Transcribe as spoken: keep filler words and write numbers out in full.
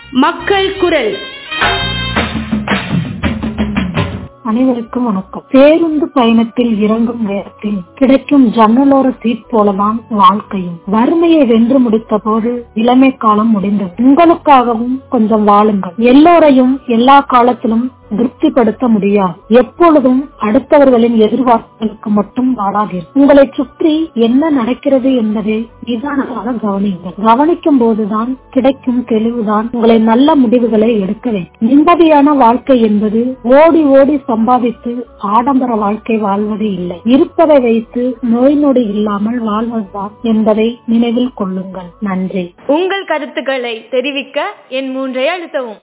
மக்கள் குரல். அனைவருக்கும் வணக்கம். பேருந்து பயணத்தில் இறங்கும் நேரத்தில் கிடைக்கும் ஜன்னலோர சீட் போலதான் வாழ்க்கையும். வறுமையை வென்று முடித்த போது இளமை காலம் முடிந்தது. உங்களுக்காகவும் கொஞ்சம் வாழுங்கள். எல்லோரையும் எல்லா காலத்திலும் திருப்திப்படுத்த முடியாது. எப்பொழுதும் அடுத்தவர்களின் எதிர்பார்ப்புகளுக்கு மட்டும் வாழாதீர்கள். உங்களை சுற்றி என்ன நடக்கிறது என்பதை நிதானமாக கவனியுங்கள். கவனிக்கும் போதுதான் கிடைக்கும் தெளிவுதான் உங்களை நல்ல முடிவுகளை எடுக்க வேண்டும். நிம்மதியான வாழ்க்கை என்பது ஓடி ஓடி சம்பாதித்து ஆடம்பர வாழ்க்கை வாழ்வது இல்லை, இருப்பதை வைத்து நோய் நொடி இல்லாமல் வாழ்வதுதான் என்பதை நினைவில் கொள்ளுங்கள். நன்றி. உங்கள் கருத்துக்களை தெரிவிக்க என் மூன்றை அழுத்தவும்.